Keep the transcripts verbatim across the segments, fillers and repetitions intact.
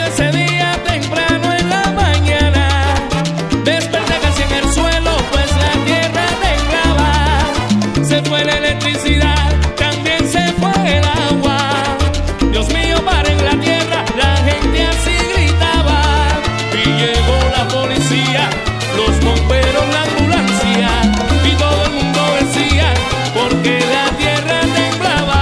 ese día temprano en la mañana desperté casi en el suelo, pues la tierra temblaba. Se fue la electricidad, también se fue el agua. Dios mío, paren la tierra, la gente así gritaba. Y llegó la policía, los bomberos, la ambulancia, y todo el mundo decía, porque la tierra temblaba.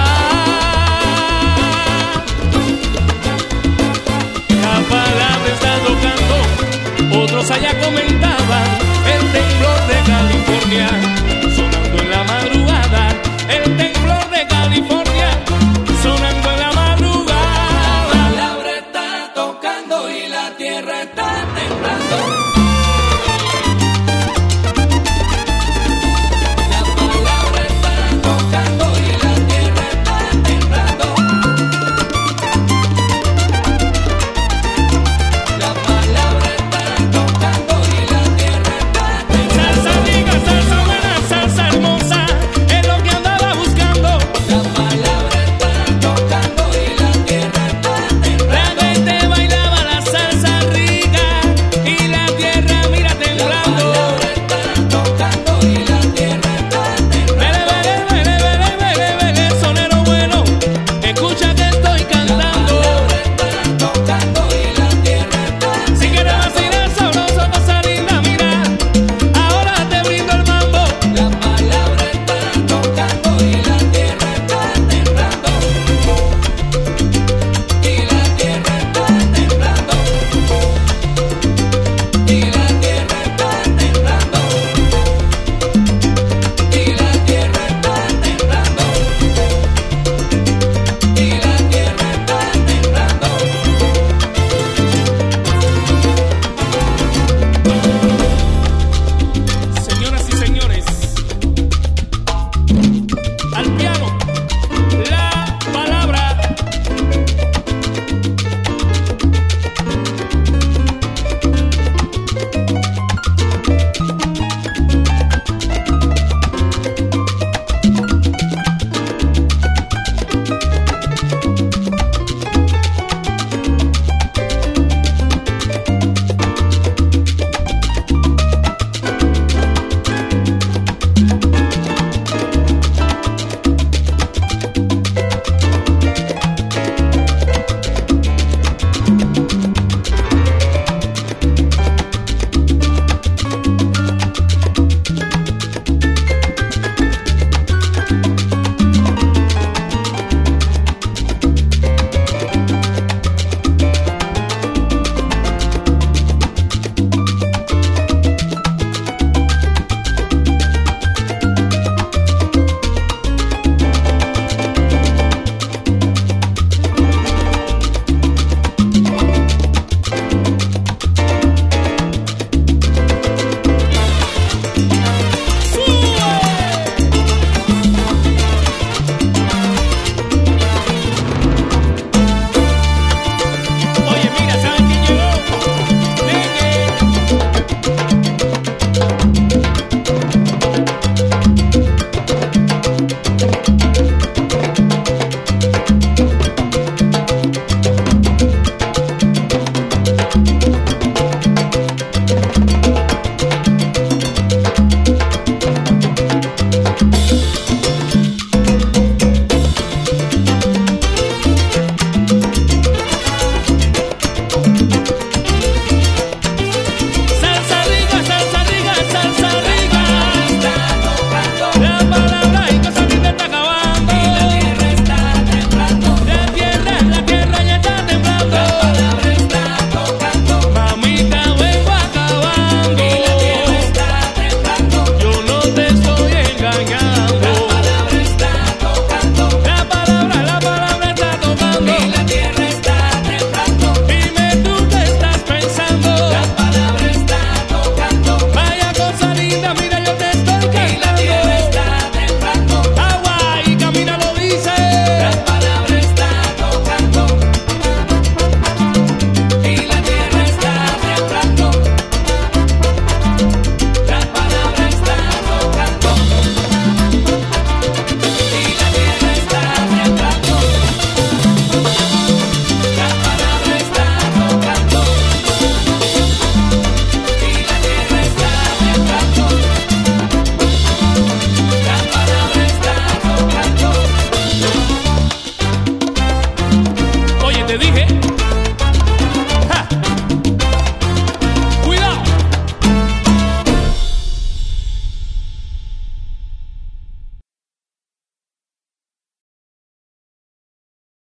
La palabra está tocando, otros allá comentaban, el temblor de California, sonando en la madrugada, el temblor de California, sonando en la madrugada. La palabra está tocando y la tierra está temblando.